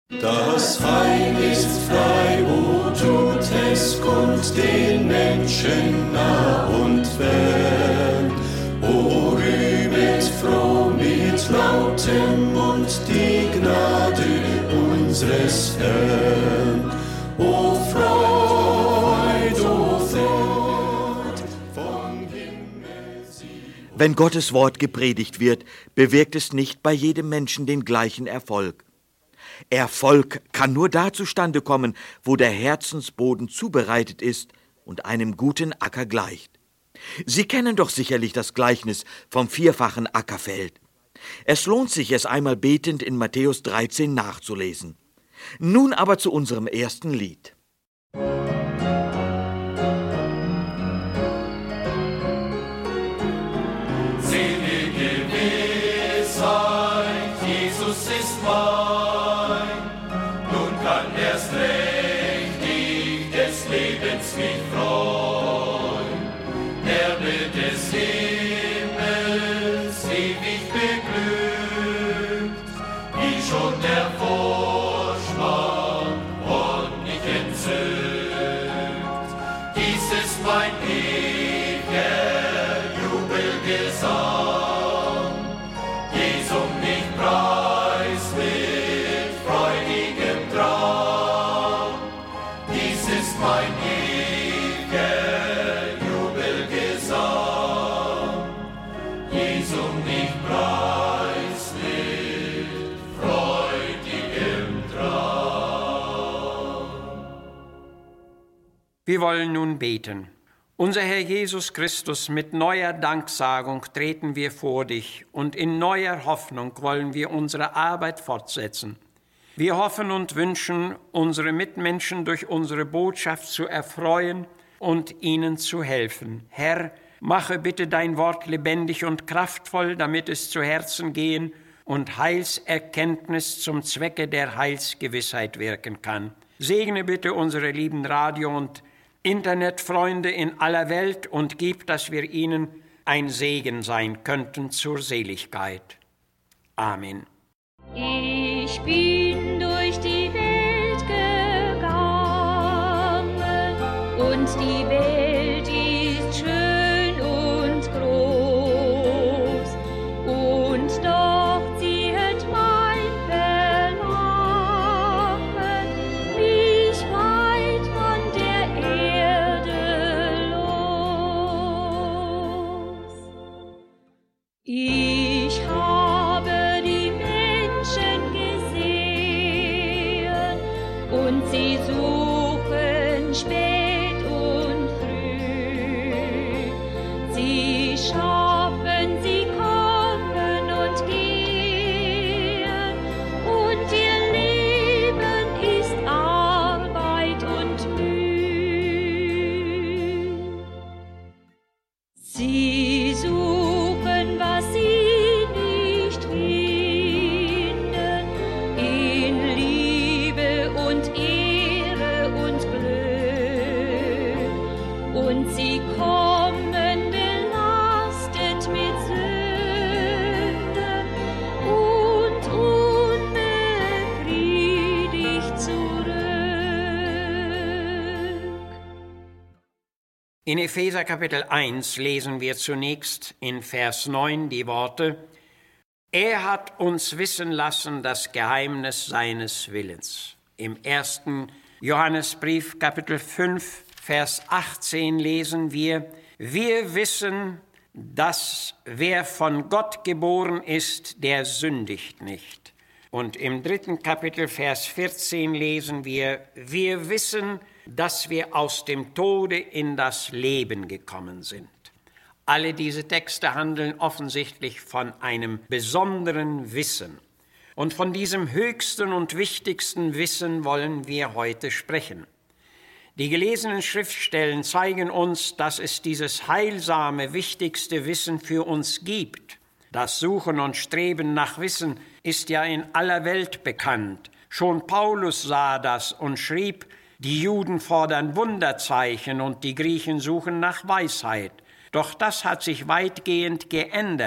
Das Heil ist frei, wo tut es kund den Menschen nah und fern. O rühmet froh mit lautem Mund die Gnade unseres Herrn. O Freud, vom Himmel sie. Wenn Gottes Wort gepredigt wird, bewirkt es nicht bei jedem Menschen den gleichen Erfolg. Erfolg kann nur da zustande kommen, wo der Herzensboden zubereitet ist und einem guten Acker gleicht. Sie kennen doch sicherlich das Gleichnis vom vierfachen Ackerfeld. Es lohnt sich, es einmal betend in Matthäus 13 nachzulesen. Nun aber zu unserem ersten Lied. Selige Gewissheit, Jesus ist mein. Nun kann erst recht ich des Lebens mich freuen. Erbe des Himmels ewig beglückt, wie schon der Vorschlag ordentlich entzückt. Dies ist mein ewiger Jubelgesang, Jesum mich preis mit freudigem Drang. Dies ist mein ewiger Jubelgesang, Jesum mich preis mit freudigem Drang. Wir wollen nun beten. Unser Herr Jesus Christus, mit neuer Danksagung treten wir vor dich und in neuer Hoffnung wollen wir unsere Arbeit fortsetzen. Wir hoffen und wünschen, unsere Mitmenschen durch unsere Botschaft zu erfreuen und ihnen zu helfen. Herr, mache bitte dein Wort lebendig und kraftvoll, damit es zu Herzen gehen und Heilserkenntnis zum Zwecke der Heilsgewissheit wirken kann. Segne bitte unsere lieben Radio- und Internetfreunde in aller Welt und gib, dass wir ihnen ein Segen sein könnten zur Seligkeit. Amen. Ich bin durch die Welt gegangen und die Welt ist schön und groß und doch ziehet mein Verlangen mich weit von der Erde los. Ich habe die Menschen gesehen und sie suchen spät und früh. Sie schaffen, sie kommen und gehen und ihr Leben ist Arbeit und Mühe. Sie suchen, was sie nicht finden, in Liebe und Ehre und Glück. Und sie kommen belastet mit Sünde und unbefriedigt zurück. In Epheser Kapitel 1 lesen wir zunächst in Vers 9 die Worte: Er hat uns wissen lassen das Geheimnis seines Willens. Im 1. Johannesbrief Kapitel 5 Vers 18 lesen wir: Wir wissen, dass wer von Gott geboren ist, der sündigt nicht. Und im 3. Kapitel Vers 14 lesen wir: Wir wissen, dass wir aus dem Tode in das Leben gekommen sind. Alle diese Texte handeln offensichtlich von einem besonderen Wissen. Und von diesem höchsten und wichtigsten Wissen wollen wir heute sprechen. Die gelesenen Schriftstellen zeigen uns, dass es dieses heilsame, wichtigste Wissen für uns gibt. Das Suchen und Streben nach Wissen ist ja in aller Welt bekannt. Schon Paulus sah das und schrieb: Die Juden fordern Wunderzeichen und die Griechen suchen nach Weisheit. Doch das hat sich weitgehend geändert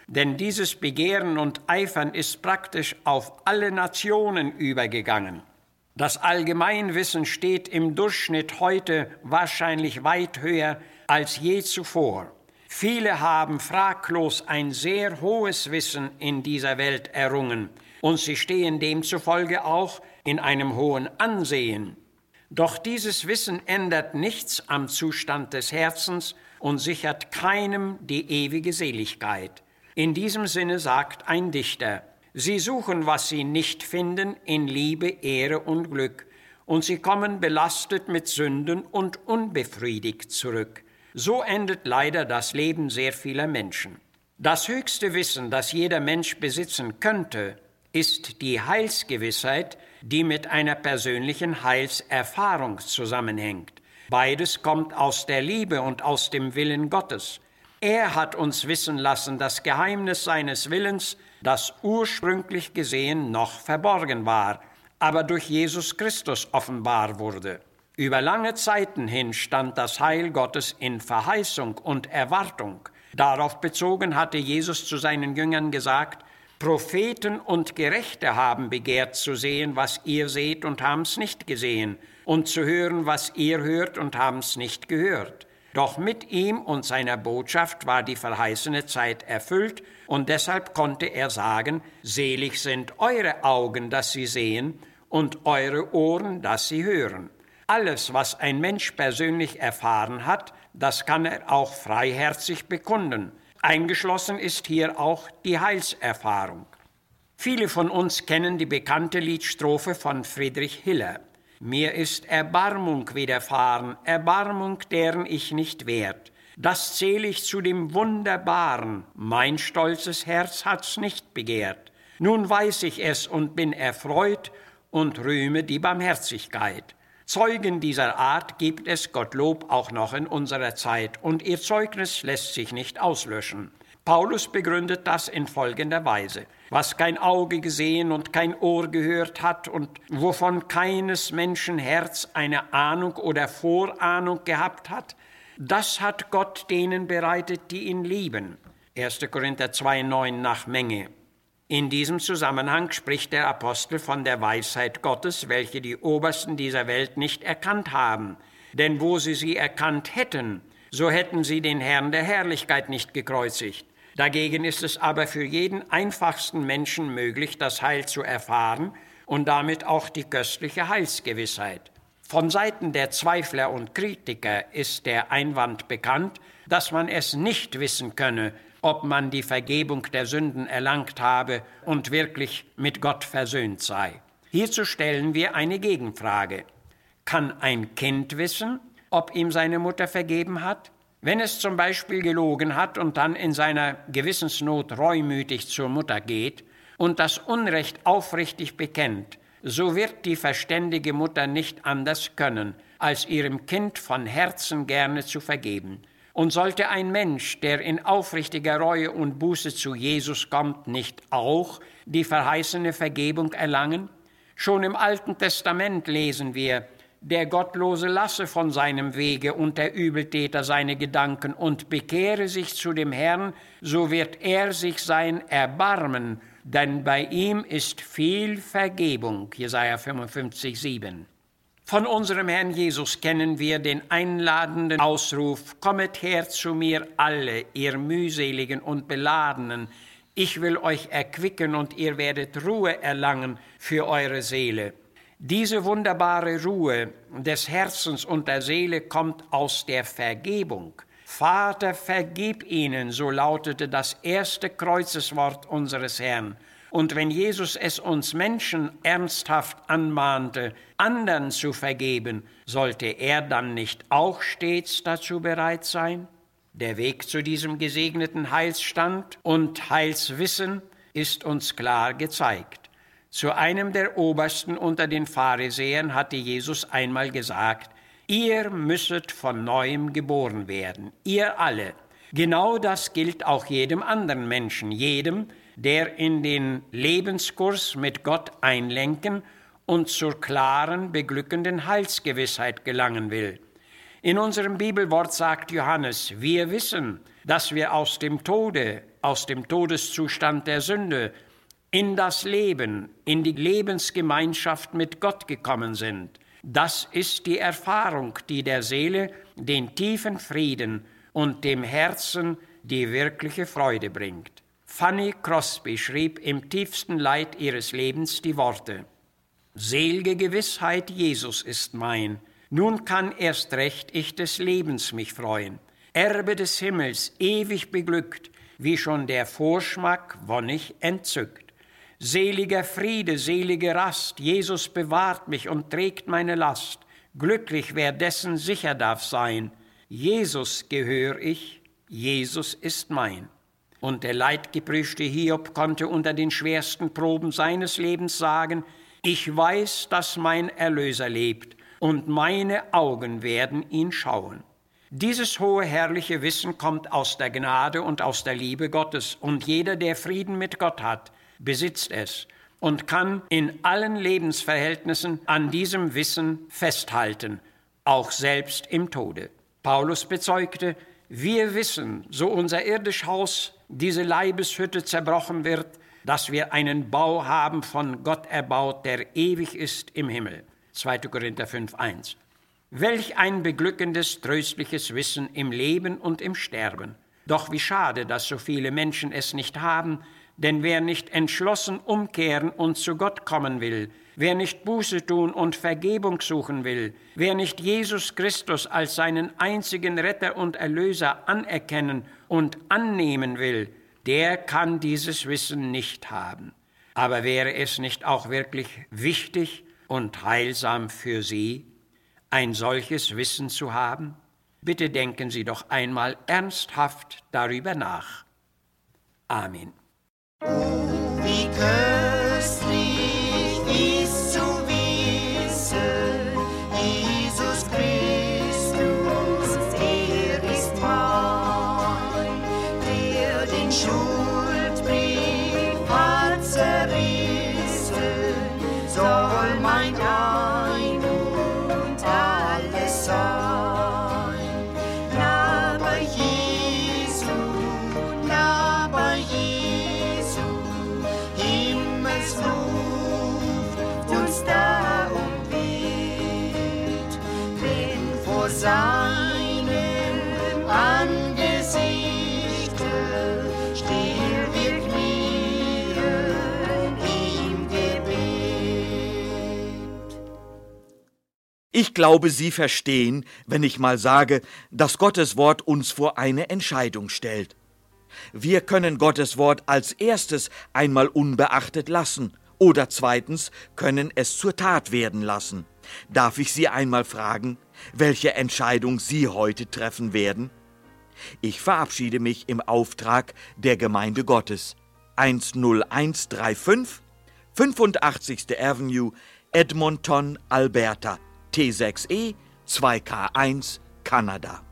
denn dieses Begehren und Eifern ist praktisch auf alle Nationen übergegangen. Das Allgemeinwissen steht im Durchschnitt heute wahrscheinlich weit höher als je zuvor. Viele haben fraglos ein sehr hohes Wissen in dieser Welt errungen und sie stehen demzufolge auch in einem hohen Ansehen. Doch dieses Wissen ändert nichts am Zustand des Herzens und sichert keinem die ewige Seligkeit. In diesem Sinne sagt ein Dichter: Sie suchen, was sie nicht finden, in Liebe, Ehre und Glück, und sie kommen belastet mit Sünden und unbefriedigt zurück. So endet leider das Leben sehr vieler Menschen. Das höchste Wissen, das jeder Mensch besitzen könnte, ist die Heilsgewissheit, die mit einer persönlichen Heilserfahrung zusammenhängt. Beides kommt aus der Liebe und aus dem Willen Gottes. Er hat uns wissen lassen, das Geheimnis seines Willens, das ursprünglich gesehen noch verborgen war, aber durch Jesus Christus offenbar wurde. Über lange Zeiten hin stand das Heil Gottes in Verheißung und Erwartung. Darauf bezogen hatte Jesus zu seinen Jüngern gesagt: Propheten und Gerechte haben begehrt zu sehen, was ihr seht und haben's nicht gesehen, und zu hören, was ihr hört und haben's nicht gehört. Doch mit ihm und seiner Botschaft war die verheißene Zeit erfüllt, und deshalb konnte er sagen: Selig sind eure Augen, dass sie sehen, und eure Ohren, dass sie hören. Alles, was ein Mensch persönlich erfahren hat, das kann er auch freiherzig bekunden. Eingeschlossen ist hier auch die Heilserfahrung. Viele von uns kennen die bekannte Liedstrophe von Friedrich Hiller. Mir ist Erbarmung widerfahren, Erbarmung, deren ich nicht wert. Das zähl ich zu dem Wunderbaren, mein stolzes Herz hat's nicht begehrt. Nun weiß ich es und bin erfreut und rühme die Barmherzigkeit. Zeugen dieser Art gibt es, Gottlob, auch noch in unserer Zeit, und ihr Zeugnis lässt sich nicht auslöschen. Paulus begründet das in folgender Weise: Was kein Auge gesehen und kein Ohr gehört hat und wovon keines Menschen Herz eine Ahnung oder Vorahnung gehabt hat, das hat Gott denen bereitet, die ihn lieben. 1. Korinther 2,9 nach Menge. In diesem Zusammenhang spricht der Apostel von der Weisheit Gottes, welche die Obersten dieser Welt nicht erkannt haben. Denn wo sie erkannt hätten, so hätten sie den Herrn der Herrlichkeit nicht gekreuzigt. Dagegen ist es aber für jeden einfachsten Menschen möglich, das Heil zu erfahren und damit auch die köstliche Heilsgewissheit. Von Seiten der Zweifler und Kritiker ist der Einwand bekannt, dass man es nicht wissen könne, ob man die Vergebung der Sünden erlangt habe und wirklich mit Gott versöhnt sei. Hierzu stellen wir eine Gegenfrage: Kann ein Kind wissen, ob ihm seine Mutter vergeben hat? Wenn es zum Beispiel gelogen hat und dann in seiner Gewissensnot reumütig zur Mutter geht und das Unrecht aufrichtig bekennt, so wird die verständige Mutter nicht anders können, als ihrem Kind von Herzen gerne zu vergeben. Und sollte ein Mensch, der in aufrichtiger Reue und Buße zu Jesus kommt, nicht auch die verheißene Vergebung erlangen? Schon im Alten Testament lesen wir: Der Gottlose lasse von seinem Wege und der Übeltäter seine Gedanken und bekehre sich zu dem Herrn, so wird er sich sein erbarmen, denn bei ihm ist viel Vergebung. Jesaja 55,7. Von unserem Herrn Jesus kennen wir den einladenden Ausruf: Kommet her zu mir alle, ihr mühseligen und Beladenen, ich will euch erquicken und ihr werdet Ruhe erlangen für eure Seele. Diese wunderbare Ruhe des Herzens und der Seele kommt aus der Vergebung. Vater, vergib ihnen, so lautete das erste Kreuzeswort unseres Herrn. Und wenn Jesus es uns Menschen ernsthaft anmahnte, anderen zu vergeben, sollte er dann nicht auch stets dazu bereit sein? Der Weg zu diesem gesegneten Heilsstand und Heilswissen ist uns klar gezeigt. Zu einem der Obersten unter den Pharisäern hatte Jesus einmal gesagt: Ihr müsset von Neuem geboren werden, ihr alle. Genau das gilt auch jedem anderen Menschen, jedem, der in den Lebenskurs mit Gott einlenken und zur klaren, beglückenden Heilsgewissheit gelangen will. In unserem Bibelwort sagt Johannes: Wir wissen, dass wir aus dem Tode, aus dem Todeszustand der Sünde in das Leben, in die Lebensgemeinschaft mit Gott gekommen sind. Das ist die Erfahrung, die der Seele den tiefen Frieden und dem Herzen die wirkliche Freude bringt. Fanny Crosby schrieb im tiefsten Leid ihres Lebens die Worte: Sel'ge Gewissheit, Jesus ist mein, nun kann erst recht ich des Lebens mich freuen. Erbe des Himmels, ewig beglückt, wie schon der Vorschmack wonnig entzückt. Seliger Friede, selige Rast, Jesus bewahrt mich und trägt meine Last. Glücklich, wer dessen sicher darf sein. Jesus gehör ich, Jesus ist mein. Und der leidgeprüfte Hiob konnte unter den schwersten Proben seines Lebens sagen: Ich weiß, dass mein Erlöser lebt, und meine Augen werden ihn schauen. Dieses hohe, herrliche Wissen kommt aus der Gnade und aus der Liebe Gottes, und jeder, der Frieden mit Gott hat, besitzt es und kann in allen Lebensverhältnissen an diesem Wissen festhalten, auch selbst im Tode. Paulus bezeugte: Wir wissen, so unser irdisch Haus, diese Leibeshütte zerbrochen wird, dass wir einen Bau haben von Gott erbaut, der ewig ist im Himmel. 2. Korinther 5,1. Welch ein beglückendes, tröstliches Wissen im Leben und im Sterben. Doch wie schade, dass so viele Menschen es nicht haben, denn wer nicht entschlossen umkehren und zu Gott kommen will, wer nicht Buße tun und Vergebung suchen will, wer nicht Jesus Christus als seinen einzigen Retter und Erlöser anerkennen und annehmen will, der kann dieses Wissen nicht haben. Aber wäre es nicht auch wirklich wichtig und heilsam für Sie, ein solches Wissen zu haben? Bitte denken Sie doch einmal ernsthaft darüber nach. Amen. Wie köstlich ist zu wissen, Jesus Christus, er ist mein, der den Schuldbrief hat zerrissen, soll mein Ein und alles sein. Na bei Jesu, na bei Jesu, Himmelsruft uns da umweht, denn vor seinem Angesichte still wir knien im Gebet. Ich glaube, Sie verstehen, wenn ich mal sage, dass Gottes Wort uns vor eine Entscheidung stellt. Wir können Gottes Wort als erstes einmal unbeachtet lassen oder zweitens können es zur Tat werden lassen. Darf ich Sie einmal fragen, welche Entscheidung Sie heute treffen werden? Ich verabschiede mich im Auftrag der Gemeinde Gottes. 10135, 85. Avenue, Edmonton, Alberta, T6E 2K1, Kanada.